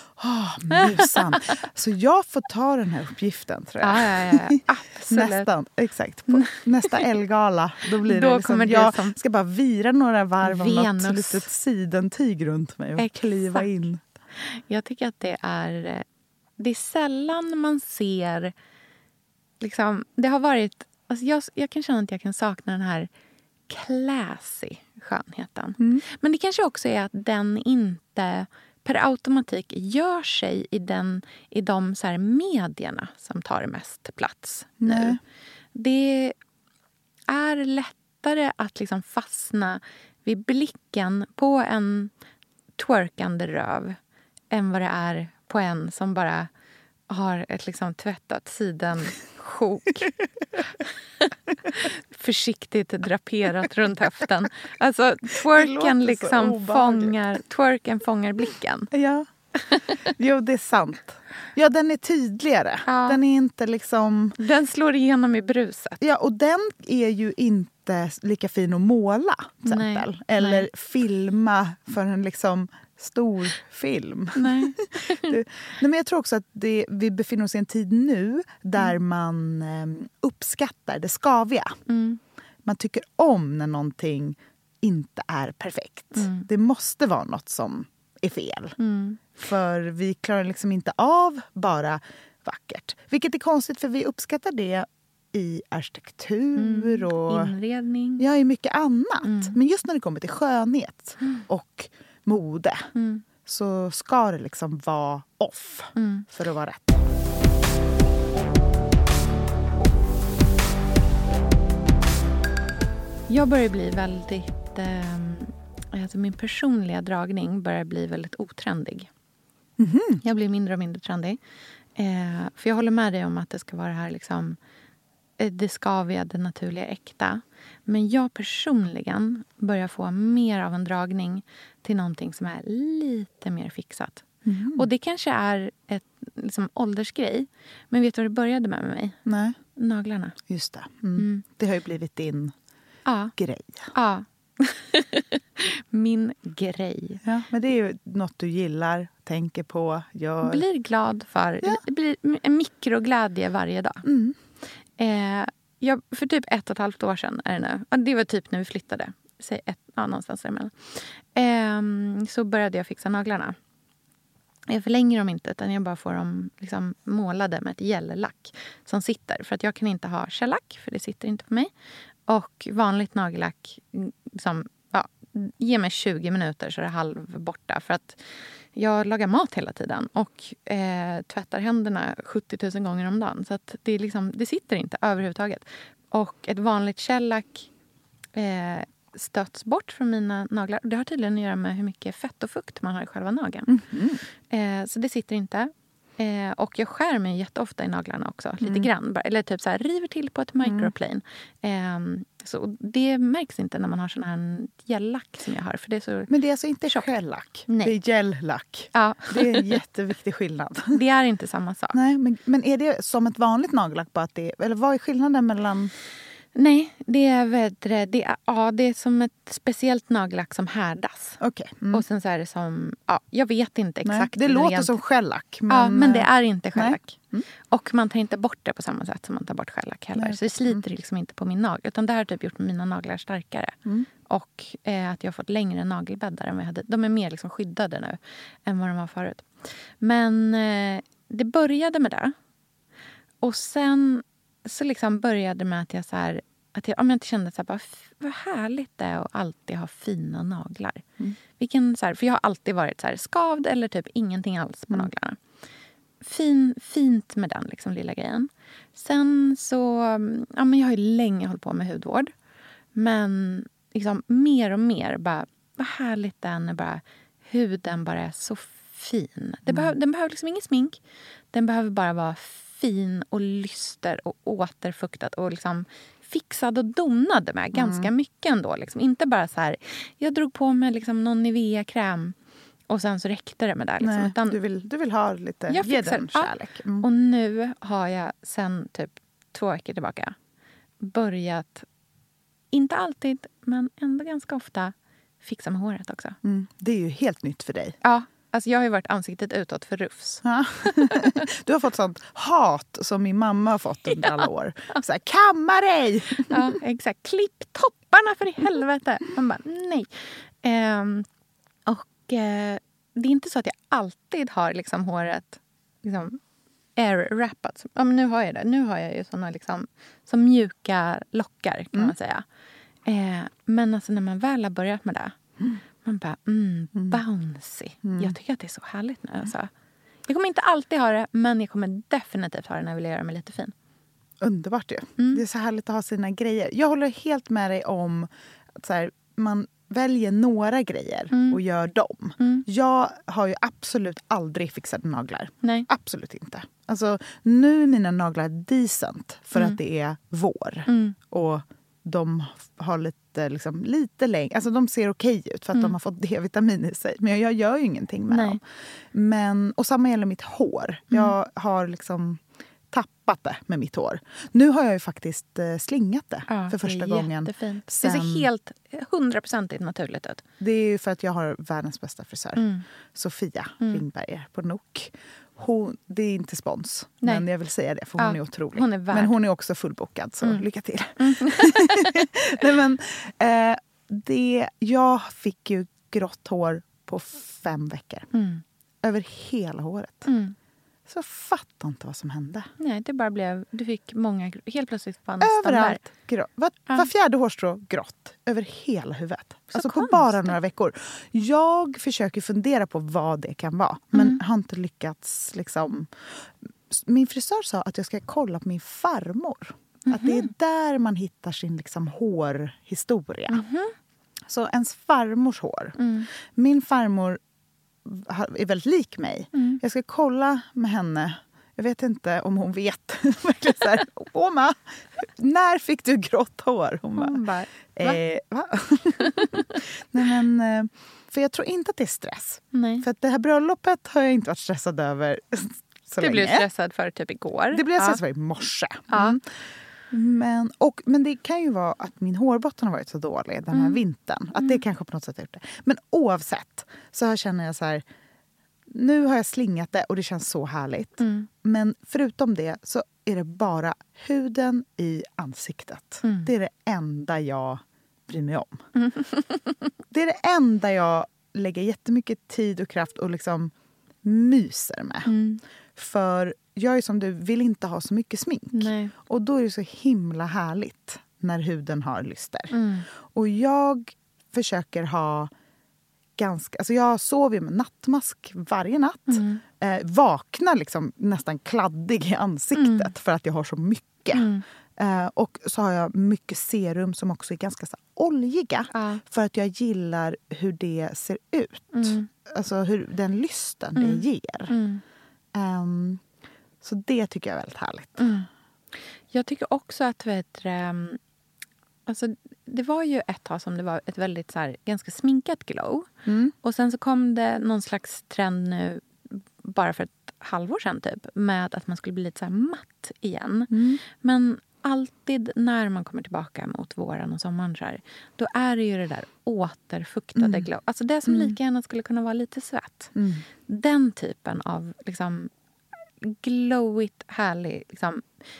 Musan. Så jag får ta den här uppgiften, tror jag. Ja. Absolut. Nästan, exakt. På nästa Elgala, då blir det liksom, jag ska bara vira några varv av något litet sidentyg runt mig och kliva in. Jag tycker att det är sällan man ser liksom, det har varit, alltså jag kan känna att jag kan sakna den här classy skönheten. Men det kanske också är att den inte per automatik gör sig i de så här medierna som tar mest plats nu. Det är lättare att liksom fastna vid blicken på en twerkande röv än vad det är på en som bara har ett liksom tvättat sidensjok försiktigt draperat runt höften. Alltså twerken fångar blicken. Ja. Jo, det är sant. Ja, den är tydligare. Ja. Den är inte liksom... Den slår igenom i bruset. Ja, och den är ju inte lika fin att måla, till exempel. Eller filma för en liksom stor film. Nej. Men jag tror också att vi befinner oss i en tid nu där man uppskattar det skaviga. Man tycker om när någonting inte är perfekt. Det måste vara något som är fel. För vi klarar liksom inte av bara vackert. Vilket är konstigt, för vi uppskattar det i arkitektur och inredning. Ja, i mycket annat. Men just när det kommer till skönhet och mode så ska det liksom vara off för att vara rätt. Jag börjar bli väldigt... alltså min personliga dragning börjar bli väldigt otrendig. Mm-hmm. Jag blir mindre och mindre trendig. För jag håller med dig om att det ska vara det här liksom... Det skaviga, det naturliga, äkta. Men jag personligen börjar få mer av en dragning till någonting som är lite mer fixat. Mm. Och det kanske är ett liksom, åldersgrej. Men vet du vad det började med mig? Nej. Naglarna. Just det. Mm. Det har ju blivit din grej. Ja. Min grej. Ja, men det är ju något du gillar, tänker på, gör. Blir glad för. Ja. Det blir en mikroglädje varje dag. Mm. För typ 1,5 år sedan är det nu. Det var typ när vi flyttade. Säg någonstans däremellan. Så började jag fixa naglarna. Jag förlänger dem inte, utan jag bara får dem liksom målade med ett gellack som sitter. För att jag kan inte ha shellack, för det sitter inte på mig. Och vanligt nagellack, liksom, ge mig 20 minuter så är det halv borta. För att jag lagar mat hela tiden och tvättar händerna 70 000 gånger om dagen. Så att det, liksom, det sitter inte överhuvudtaget. Och ett vanligt shellack stöts bort från mina naglar. Det har tydligen att göra med hur mycket fett och fukt man har i själva nageln. Mm-hmm. Så det sitter inte. Och jag skär mig jätteofta i naglarna också. Lite grann. Bara. Eller typ så här, river till på ett microplane. Så det märks inte när man har sån här gellack som jag har. För det är så. Men det är alltså inte gellack. Det är gellack. Ja. Det är en jätteviktig skillnad. Det är inte samma sak. Nej, men är det som ett vanligt nagellack? På att det, eller vad är skillnaden mellan... Nej, det är som ett speciellt nagellack som härdas. Okay. Och sen så är det som... jag vet inte exakt. Nej, det låter som gellack. Men... Ja, men det är inte gellack. Och man tar inte bort det på samma sätt som man tar bort gellack heller. Nej. Så det sliter liksom inte på min nagel. Utan det har typ gjort mina naglar starkare. Och att jag har fått längre nagelbäddar än vad jag hade. De är mer liksom skyddade nu än vad de var förut. Men det började med det. Och sen... Så liksom började med att jag så här, att jag inte kände så här, bara, vad härligt det är att alltid ha fina naglar. Vilken, så här, för jag har alltid varit så här, skavd eller typ ingenting alls på naglarna. Fint med den liksom, lilla grejen. Sen så, men jag har ju länge hållit på med hudvård. Men liksom, mer och mer, bara, vad härligt det är när bara, huden bara är så fin. Den behöver liksom ingen smink. Den behöver bara vara fin och lyster och återfuktad och liksom fixad och donad med ganska mycket ändå. Liksom. Inte bara så här, jag drog på mig liksom någon Nivea-kräm och sen så räckte det med det. Liksom. Nej, utan du vill ha lite geden kärlek. Och nu har jag sen typ 2 veckor tillbaka börjat, inte alltid men ändå ganska ofta, fixa med håret också. Det är ju helt nytt för dig. Ja. Alltså jag har ju varit ansiktet utåt för rufs. Ja. Du har fått sånt hat som min mamma har fått under alla år. Så här, kamma dig! Ja, exakt. Klipp topparna för i helvete! Man bara, nej. Det är inte så att jag alltid har liksom håret liksom air-wrappat. Ja, men nu har jag det. Nu har jag ju såna liksom, som mjuka lockar kan man säga. Men alltså när man väl har börjat med det, man bara, bouncy. Jag tycker att det är så härligt nu. Alltså. Jag kommer inte alltid ha det, men jag kommer definitivt ha det när jag vill göra mig lite fin. Underbart ju. Det är så härligt att ha sina grejer. Jag håller helt med dig om att så här, man väljer några grejer och gör dem. Jag har ju absolut aldrig fixat naglar. Nej. Absolut inte. Alltså, nu är mina naglar decent för att det är vår. Och de har lite längre. Alltså de ser okej ut för att de har fått D-vitamin i sig. Men jag gör ju ingenting med dem. Men, och samma gäller mitt hår. Jag har liksom tappat det med mitt hår. Nu har jag ju faktiskt slingat det för första gången. Jättefint. Det ser helt 100% naturligt ut. Det är ju för att jag har världens bästa frisör. Sofia Ringberger på Nok. Det är inte spons, men jag vill säga det för hon är otrolig. Hon är värd. Men hon är också fullbokad, så lycka till. Nej, men, jag fick ju grått hår på 5 veckor. Över hela håret. Så jag fattar inte vad som hände. Nej, det bara blev... Du fick många... Helt plötsligt fanns överallt grått. Var fjärde hårstrå grått. Över hela huvudet. Alltså på bara några veckor. Jag försöker fundera på vad det kan vara. Men har inte lyckats liksom... Min frisör sa att jag ska kolla på min farmor. Att det är där man hittar sin liksom hårhistoria. Så ens farmors hår. Min farmor är väldigt lik mig. Jag ska kolla med henne. Jag vet inte om hon vet. Så här, Oma, när fick du grått hår? Hon bara, va? Nej, men, för jag tror inte att det är stress. Nej. För att det här bröllopet har jag inte varit stressad över så länge. Du blev stressad för typ igår. Det blev jag stressad för i morse. Men det kan ju vara att min hårbotten har varit så dålig den här vintern. Att det kanske på något sätt har gjort det. Men oavsett så känner jag så här... Nu har jag slingat det och det känns så härligt. Men förutom det så är det bara huden i ansiktet. Det är det enda jag bryr mig om. Det är det enda jag lägger jättemycket tid och kraft och liksom myser med. För jag är som du, vill inte ha så mycket smink. Nej. Och då är det så himla härligt när huden har lyster. Och jag försöker ha... Alltså jag sover med nattmask varje natt. Vaknar liksom nästan kladdig i ansiktet för att jag har så mycket. Och så har jag mycket serum som också är ganska så oljiga. För att jag gillar hur det ser ut. Alltså hur den lysten det ger. Så det tycker jag är väldigt härligt. Jag tycker också att alltså, det var ju ett tag som det var ett väldigt så här, ganska sminkat glow. Och sen så kom det någon slags trend nu bara för ett halvår sedan typ med att man skulle bli lite så här matt igen. Men alltid när man kommer tillbaka mot våren och sommaren så här, då är det ju det där återfuktade glow. Alltså det som lika gärna skulle kunna vara lite svett. Den typen av liksom glowigt, härlig liksom,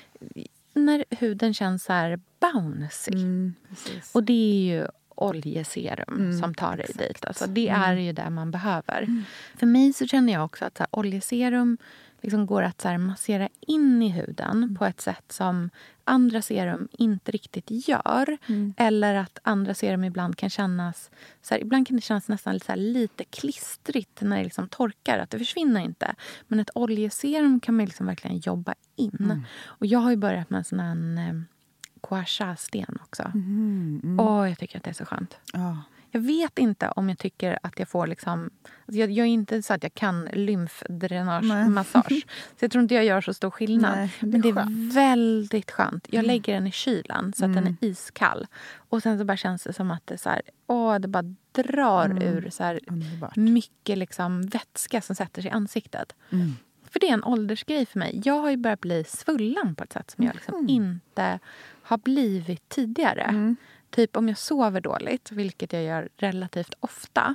när huden känns så här bouncy. Och det är ju oljeserum som tar dig dit. Alltså det är ju det man behöver. För mig så känner jag också att så här, oljeserum liksom går att så här, massera in i huden på ett sätt som andra serum inte riktigt gör. Eller att andra serum ibland kan kännas... Så här, ibland kan det kännas nästan så här, lite klistrigt när det liksom torkar. Att det försvinner inte. Men ett oljeserum kan man liksom verkligen jobba in. Och jag har ju börjat med en sån här gua sha-sten också. Jag tycker att det är så skönt. Jag vet inte om jag tycker att jag får liksom... Alltså jag är inte så att jag kan lymfdränage-massage. Så jag tror inte jag gör så stor skillnad. Nej, men det är väldigt skönt. Jag lägger den i kylan så att den är iskall. Och sen så bara känns det som att det så här, det bara drar ur så här mycket liksom vätska som sätter sig i ansiktet. För det är en åldersgrej för mig. Jag har ju börjat bli svullen på ett sätt som jag liksom inte har blivit tidigare. Typ om jag sover dåligt, vilket jag gör relativt ofta.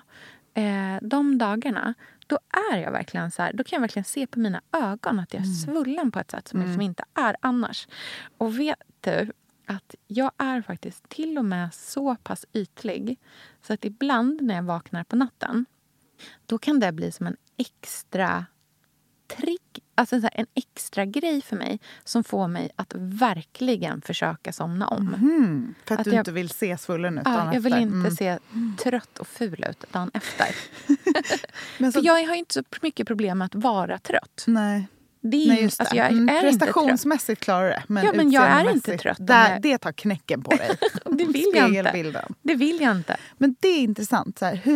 De dagarna, då är jag verkligen så här, då kan jag verkligen se på mina ögon att jag är svullen på ett sätt som jag liksom inte är annars. Och vet du att jag är faktiskt till och med så pass ytlig så att ibland när jag vaknar på natten, då kan det bli som en extra trick, alltså så här, en extra grej för mig som får mig att verkligen försöka somna om. För att du inte vill se svullen ut dagen efter. Jag vill inte se trött och ful ut dagen efter. Men för jag har ju inte så mycket problem med att vara trött. Nej. Det är just det. Alltså jag är prestationsmässigt klarar det. Men jag är inte trött. Det tar knäcken på dig. Det vill jag inte. Det vill jag inte. Men det är intressant. Så här,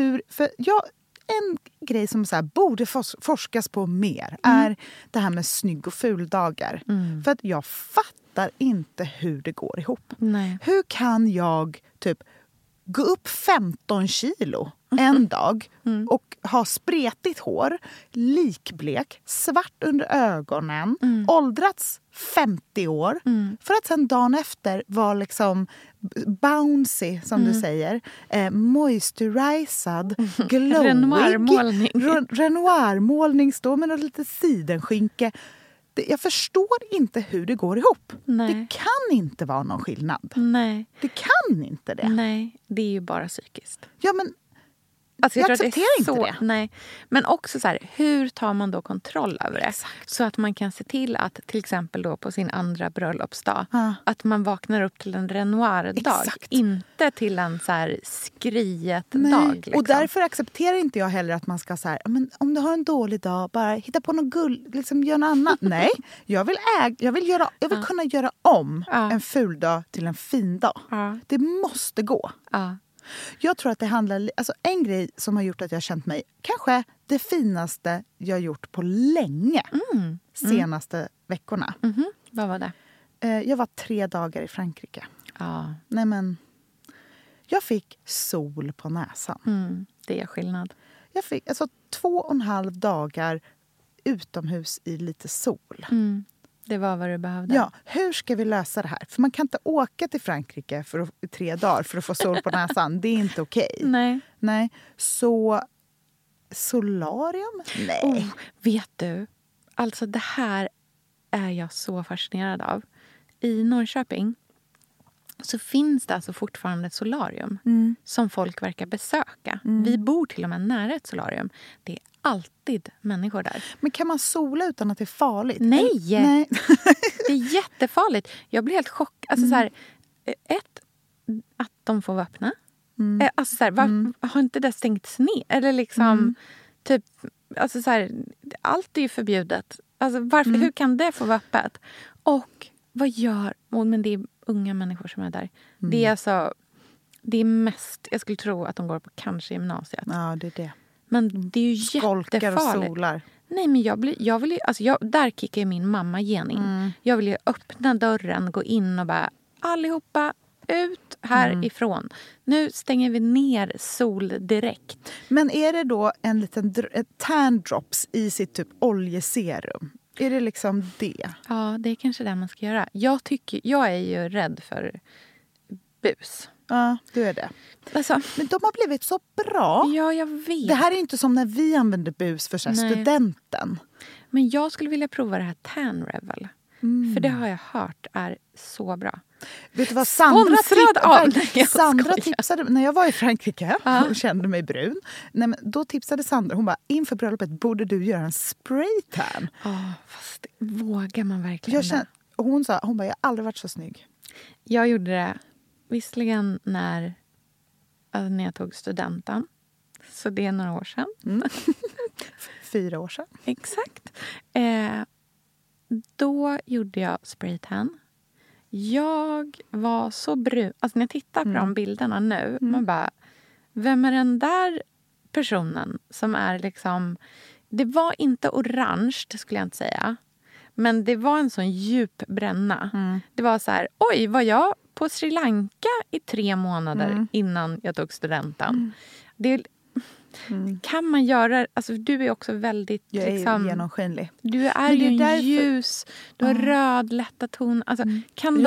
en grej som så här, borde forskas på mer är det här med snygg och fuldagar. För att jag fattar inte hur det går ihop. Nej. Hur kan jag typ gå upp 15 kilo en dag och ha spretigt hår, likblek, svart under ögonen, åldrats 50 år för att sen dagen efter vara liksom bouncy, som du säger, moisturized, glowig. Renoir-målning, står med något lite sidenskynke. Jag förstår inte hur det går ihop. Nej. Det kan inte vara någon skillnad. Nej. Det kan inte det. Nej, det är ju bara psykiskt. Ja, men Alltså jag accepterar inte det. Nej. Men också så här, hur tar man då kontroll över det? Exakt. Så att man kan se till att till exempel då på sin andra bröllopsdag att man vaknar upp till en Renoir-dag. Exakt. Inte till en så här skriet-dag. Liksom. Och därför accepterar inte jag heller att man ska så här, men om du har en dålig dag, bara hitta på något guld, liksom gör något annat. Nej, jag vill kunna göra om en ful dag till en fin dag. Det måste gå. Jag tror att det handlar... Alltså en grej som har gjort att jag har känt mig kanske det finaste jag gjort på länge senaste veckorna. Vad var det? Jag var 3 dagar i Frankrike. Nej, men jag fick sol på näsan. Det är skillnad. Jag fick 2,5 dagar utomhus i lite sol. Det var vad du behövde. Ja, hur ska vi lösa det här? För man kan inte åka till Frankrike i 3 dagar för att få sol på näsan. Det är inte okej. Nej. Så solarium? Nej. Vet du? Alltså det här är jag så fascinerad av. I Norrköping så finns det alltså fortfarande ett solarium som folk verkar besöka. Vi bor till och med nära ett solarium. Det är alltid människor där. Men kan man sola utan att det är farligt? Nej. Det är jättefarligt. Jag blir helt chockad. Alltså så här, att de får vara öppna. Alltså så här, har inte det stängts ner? Eller liksom typ, alltså så här, allt är ju förbjudet. Alltså varför, hur kan det få vara öppet? Och vad gör... Men det är unga människor som är där. Det är alltså... Det är mest... Jag skulle tro att de går på kanske gymnasiet. Ja, det är det. Men det är ju jättefarligt. Skolkar och solar. Nej, men jag vill ju... där kickar ju min mamma igen. Jag vill ju öppna dörren, gå in och bara... Allihopa ut härifrån. Nu stänger vi ner sol direkt. Men är det då en liten tan drops i sitt typ oljeserum? Är det liksom det? Ja, det är kanske det man ska göra. Jag är ju rädd för bus. Ja, du är det. Alltså, men de har blivit så bra. Ja, jag vet. Det här är inte som när vi använde bus för studenten. Men jag skulle vilja prova det här Tan Revel. För det har jag hört är så bra. Vet du vad Sandra tipsade när jag var i Frankrike och kände mig brun. Nej, men då tipsade Sandra, hon bara, inför bröllopet borde du göra en spraytan. Fast vågar man verkligen det? Hon bara, jag har aldrig varit så snygg. Jag gjorde det visserligen när jag tog studenten. Så det är några år sedan. 4 år sedan. Exakt. Då gjorde jag spraytan. Jag var så brun. Alltså när jag tittar på de bilderna nu. Man bara, vem är den där personen som är liksom... Det var inte orange, det skulle jag inte säga. Men det var en sån djup bränna. Det var så här, oj, var jag på Sri Lanka i 3 månader innan jag tog studenten. Det kan man göra... Alltså du är också väldigt... Jag är liksom, genomskinlig. Du är ju en ljus. Du har röd, lätta ton. Alltså, kan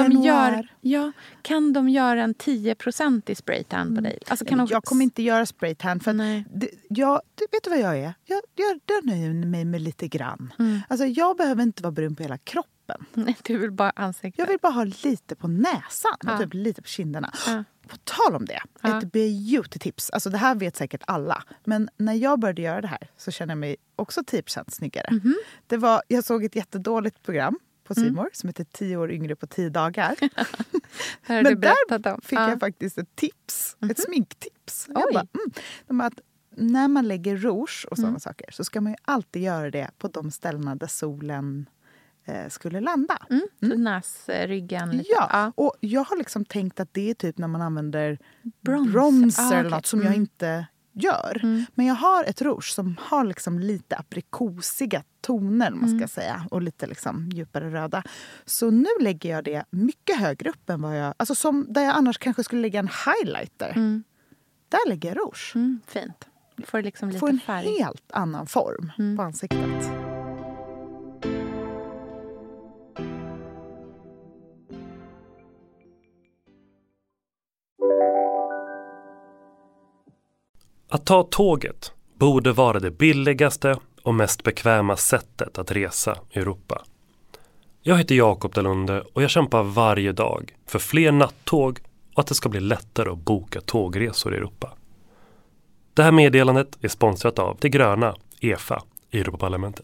de göra en 10% i spraytan på dig? Alltså, jag kommer inte göra spraytan. För vet du vad jag är? Jag nöjer mig med lite grann. Alltså, jag behöver inte vara brun på hela kroppen. Nej, du vill bara ansiktet. Jag vill bara ha lite på näsan. Och typ lite på kinderna. På tal om det, ett beauty-tips. Alltså det här vet säkert alla. Men när jag började göra det här så känner jag mig också 10% snyggare. Jag såg ett jättedåligt program på C More som heter 10 år yngre på 10 dagar. Men där fick jag faktiskt ett tips. Ett sminktips. Jag bara, att när man lägger rouge och sådana saker så ska man ju alltid göra det på de ställena där solen skulle landa. Näsryggen. Lite. Ja, och jag har liksom tänkt att det är typ när man använder bronzer eller något som jag inte gör. Men jag har ett rouge som har liksom lite aprikosiga toner, man ska säga. Och lite liksom djupare röda. Så nu lägger jag det mycket högre upp än vad jag... Alltså som där jag annars kanske skulle lägga en highlighter. Där lägger jag rouge. Fint. Du får liksom lite en färg. Helt annan form på ansiktet. Att ta tåget borde vara det billigaste och mest bekväma sättet att resa i Europa. Jag heter Jakob Dalunde och jag kämpar varje dag för fler nattåg och att det ska bli lättare att boka tågresor i Europa. Det här meddelandet är sponsrat av det gröna EFA i Europaparlamentet.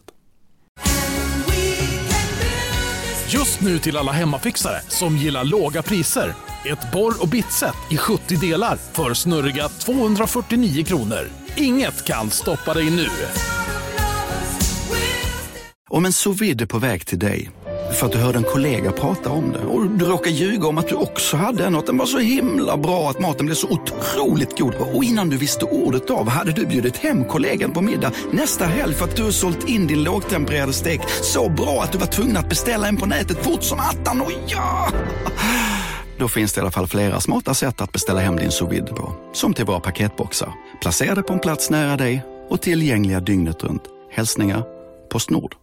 Just nu till alla hemmafixare som gillar låga priser. Ett borr- och bitset i 70 delar för snurriga 249 kronor. Inget kan stoppa dig nu. Om en sous vide är på väg till dig för att du hörde en kollega prata om det och du råkar ljuga om att du också hade en och den var så himla bra att maten blev så otroligt god. Och innan du visste ordet av hade du bjudit hem kollegan på middag nästa helg för att du har sålt in din lågtempererade stek så bra att du var tvungen att beställa en på nätet fort som attan. Och ja! Då finns det i alla fall flera smarta sätt att beställa hem din sous vide på. Som till våra paketboxar. Placerade på en plats nära dig och tillgängliga dygnet runt. Hälsningar PostNord.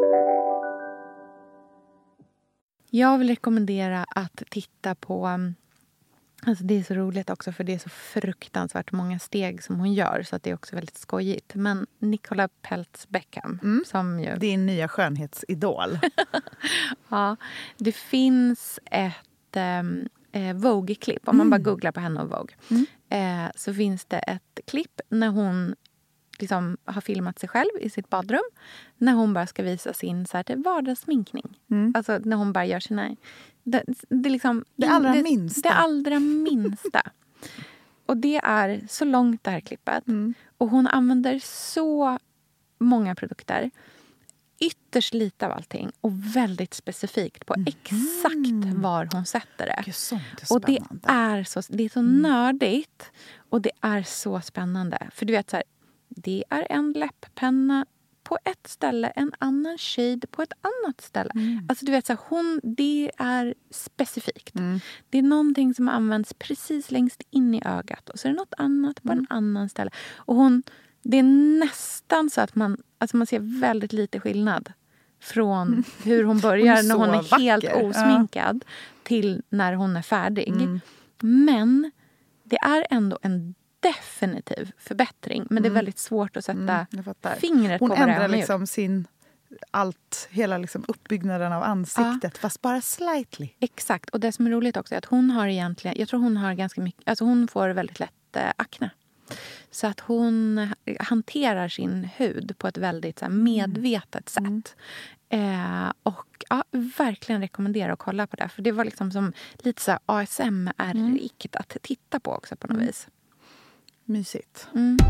Jag vill rekommendera att titta på... Alltså det är så roligt också för det är så fruktansvärt många steg som hon gör. Så att det är också väldigt skojigt. Men Nicola Peltz Beckham. Som ju... Din nya skönhetsidol. Ja, det finns ett Vogue-klipp. Om man bara googlar på henne och Vogue. Så finns det ett klipp när hon... liksom har filmat sig själv i sitt badrum när hon bara ska visa sin så här, vardagssminkning. Alltså när hon bara gör sina... Det liksom, det allra minsta. Det allra minsta. Och det är så långt det här klippet. Och hon använder så många produkter. Ytterst lite av allting. Och väldigt specifikt på exakt var hon sätter det. Och det är så nördigt. Och det är så spännande. För du vet så här, det är en läpppenna på ett ställe, en annan shade på ett annat ställe. Alltså du vet så här, det är specifikt. Det är någonting som används precis längst in i ögat och så är det något annat på en annan ställe. Och det är nästan så att man ser väldigt lite skillnad från hur hon börjar när hon är helt osminkad till när hon är färdig. Men det är ändå en definitiv förbättring. Men det är väldigt svårt att sätta fingret på vad det är. Hon ändrar liksom hela liksom uppbyggnaden av ansiktet, fast bara slightly. Exakt. Och det som är roligt också är att hon har egentligen, jag tror hon har ganska mycket, alltså hon får väldigt lätt akne. Så att hon hanterar sin hud på ett väldigt så här, medvetet sätt. Och ja, verkligen rekommenderar att kolla på det. För det var liksom som lite så här ASMR-rikt att titta på också på något vis. Mysigt.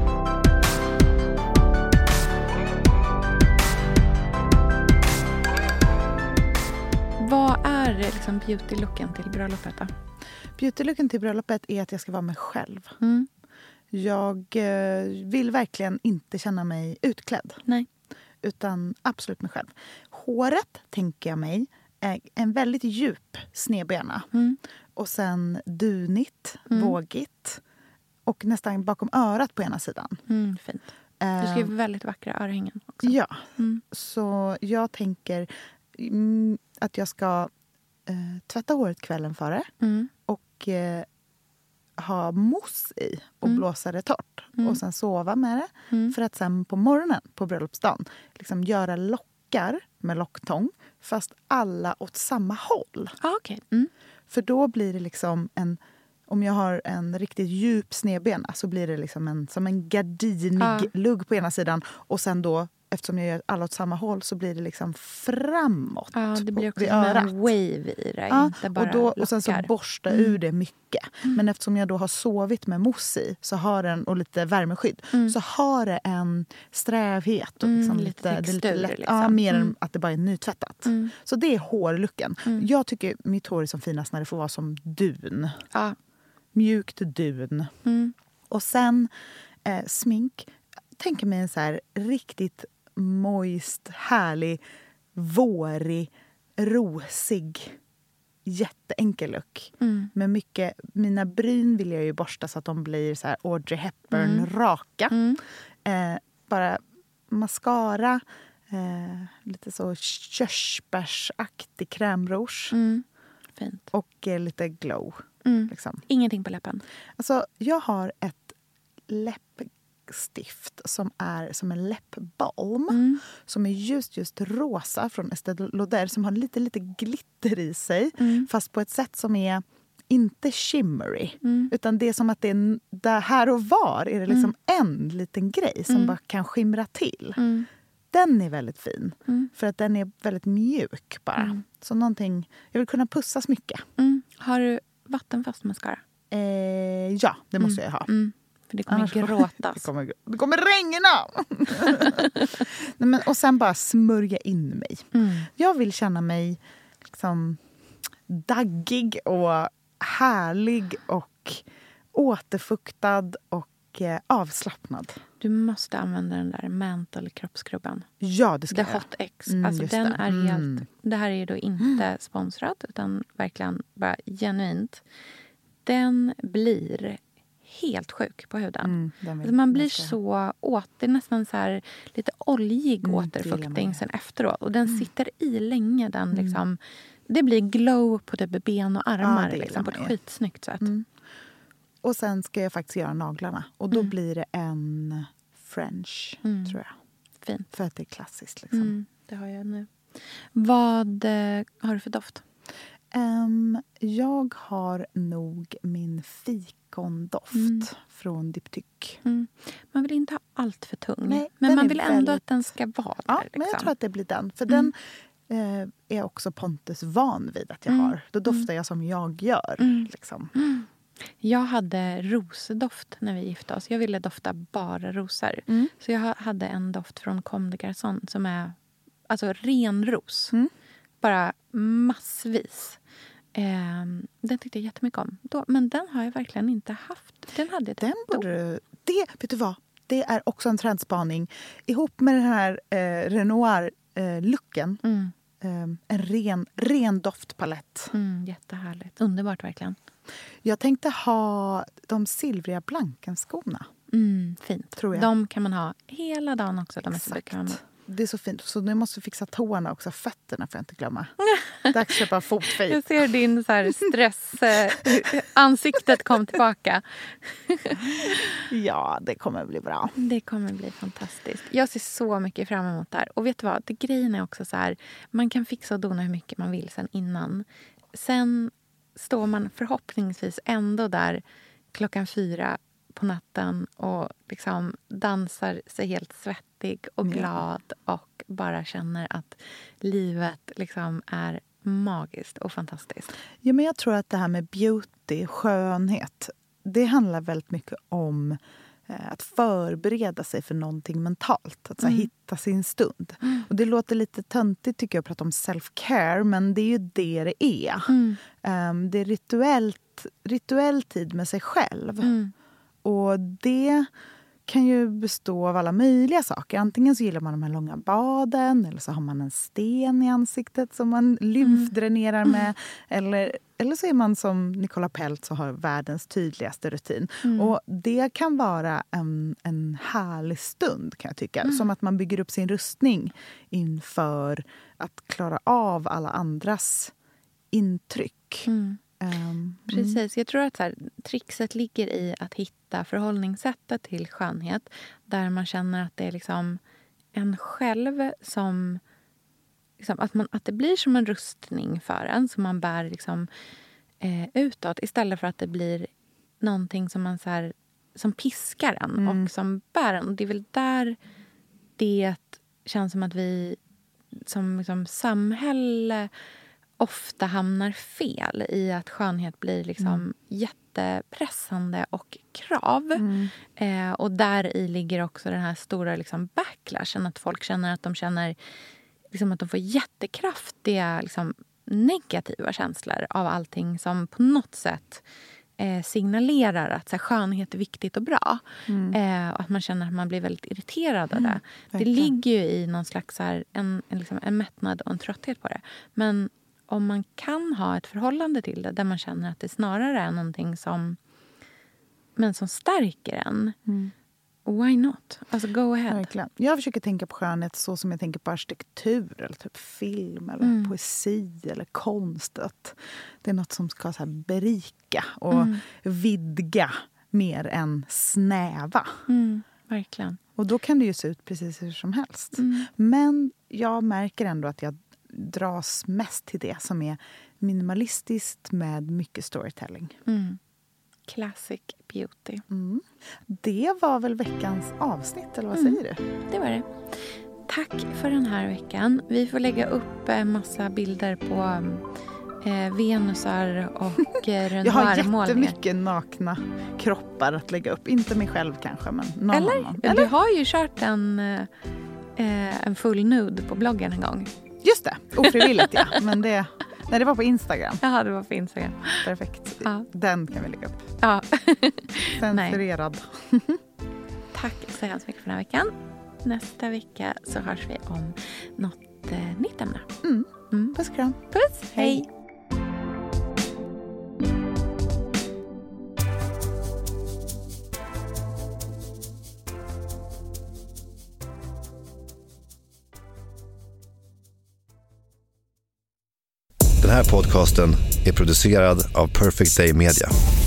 Vad är liksom beauty-looken till bröllopet då? Beauty-looken till bröllopet är att jag ska vara mig själv. Jag vill verkligen inte känna mig utklädd. Nej. Utan absolut mig själv. Håret, tänker jag mig, är en väldigt djup snedbena. Och sen dunigt, vågigt. Och nästan bakom örat på ena sidan. Fint. Du ska ju väldigt vackra örhängen också. Ja, så jag tänker att jag ska tvätta håret kvällen före. Och ha mousse i och blåsa det torrt. Och sen sova med det. För att sen på morgonen på bröllopsdagen liksom göra lockar med locktång. Fast alla åt samma håll. Okay. För då blir det liksom om jag har en riktigt djup snedbena så blir det liksom som en gardinig lugg på ena sidan. Och sen då, eftersom jag gör alla åt samma håll, så blir det liksom framåt. Ja, det blir också som en wave i det. Inte bara och sen så borsta ur det mycket. Men eftersom jag då har sovit med mousse i så har den, och lite värmeskydd, så har det en strävhet. Och liksom lite textur. Det är lite lätt, liksom. mer än att det bara är nytvättat. Så det är hårlucken. Jag tycker mitt hår är som finast när det får vara som dun. Mjukt dun. Och sen smink. Tänker mig en så här riktigt moist, härlig, vårig, rosig, jätteenkel look. Med mycket, mina bryn vill jag ju borsta så att de blir så här Audrey Hepburn raka. Bara mascara, lite så körsbärsaktig crème-rouge. Fint. Och lite glow. Liksom. Ingenting på läppen? Alltså, jag har ett läppstift som är som en läppbalm. Som är just rosa från Estée Lauder. Som har lite glitter i sig. Fast på ett sätt som är inte shimmery. Utan det är som att det är där här och var är det liksom en liten grej som bara kan skimra till. Den är väldigt fin. För att den är väldigt mjuk bara. Så någonting, jag vill kunna pussas mycket. Har du vattenfast mascara? Ja, det måste jag ha. För det kommer gråtas. Det kommer regna! Nej, men, och sen bara smörja in mig. Jag vill känna mig liksom daggig och härlig och återfuktad och avslappnad. Du måste använda den där mental kroppskrubban. Ja, det ska jag. The Hot X. Alltså den är helt... Det här är ju då inte sponsrat utan verkligen bara genuint. Den blir helt sjuk på huden. Alltså man blir så det är nästan så här lite oljig återfuktning sen efteråt. Och den sitter i länge. Den liksom, det blir glow på typ ben och armar liksom, på ett skitsnyggt sätt. Och sen ska jag faktiskt göra naglarna. Och då blir det en French, tror jag. Fint. För att det är klassiskt. Liksom. Det har jag nu. Vad har du för doft? Jag har nog min fikondoft från Diptyque. Man vill inte ha allt för tung. Nej, men man vill ändå att den ska vara där. Ja, liksom. Men jag tror att det blir den. För den är också Pontus van vid att jag har. Då doftar jag som jag gör. Liksom. Jag hade rosdoft när vi gifte oss. Jag ville dofta bara rosor. Så jag hade en doft från Comme des Garçons som är alltså ren ros. Bara massvis. Den tyckte jag jättemycket om. Men den har jag verkligen inte haft. Den hade jag vet du vad? Det är också en trendspaning. Ihop med den här Renoir-looken. En ren doftpalett. Jättehärligt. Underbart verkligen. Jag tänkte ha de silvriga Blankenskorna. Fint. Tror jag. De kan man ha hela dagen också. De är så bekväma. Det är så fint. Så nu måste fixa tårna också. Fötterna får jag inte glömma. Dags att köpa fotfejt. Jag ser din så här stress... ansiktet kom tillbaka. Ja, det kommer bli bra. Det kommer bli fantastiskt. Jag ser så mycket fram emot det här. Och vet du vad? Grejen är också så här... Man kan fixa och dona hur mycket man vill sen innan. Sen står man förhoppningsvis ändå där 4:00 på natten och liksom dansar sig helt svettig och glad och bara känner att livet liksom är magiskt och fantastiskt. Ja, men jag tror att det här med beauty, skönhet, det handlar väldigt mycket om att förbereda sig för någonting mentalt. Att så här, hitta sin stund. Och det låter lite töntigt tycker jag att prata om self-care, men det är ju det är. Det är rituell tid med sig själv. Och det kan ju bestå av alla möjliga saker. Antingen så gillar man de här långa baden eller så har man en sten i ansiktet som man lymfdränerar med. Eller så är man som Nicola Peltz och har världens tydligaste rutin. Och det kan vara en härlig stund kan jag tycka. Som att man bygger upp sin rustning inför att klara av alla andras intryck. Precis, jag tror att så här, trixet ligger i att hitta förhållningssättet till skönhet där man känner att det är liksom en själv som liksom, att det blir som en rustning för en som man bär liksom, utåt istället för att det blir någonting som man så här, som piskar en och som bär en. Och det är väl där det känns som att vi som liksom, samhälle ofta hamnar fel i att skönhet blir liksom jättepressande och krav. Och där i ligger också den här stora liksom backlashen. Att folk känner att de liksom att de får jättekraftiga liksom negativa känslor av allting som på något sätt signalerar att så här, skönhet är viktigt och bra. Och att man känner att man blir väldigt irriterad av det. Det ligger ju i någon slags så här, en mättnad och en trötthet på det. Men om man kan ha ett förhållande till det där man känner att det snarare är någonting som stärker en. Why not? Alltså go ahead. Verkligen. Jag försöker tänka på skönhet så som jag tänker på arkitektur eller typ film eller poesi eller konst. Att det är något som ska så här berika och vidga mer än snäva. Verkligen. Och då kan det ju se ut precis hur som helst. Men jag märker ändå att dras mest till det som är minimalistiskt med mycket storytelling. Classic beauty. Det var väl veckans avsnitt, eller vad säger du? Det var det. Tack för den här veckan. Vi får lägga upp massa bilder på venusar och Renoir-målningar. Jag har jättemycket nakna kroppar att lägga upp. Inte mig själv kanske, men någon annan. Eller? Du har ju kört en full nude på bloggen en gång. Just det, ofrivilligt ja. Men det var på Instagram. Jaha, det var på Instagram. Perfekt. Ja. Den kan vi lägga upp. Ja. Censurerad. Tack så hemskt mycket för den här veckan. Nästa vecka så hörs vi om något nytt ämne. Puss och kram. Puss, hej. Den här podcasten är producerad av Perfect Day Media.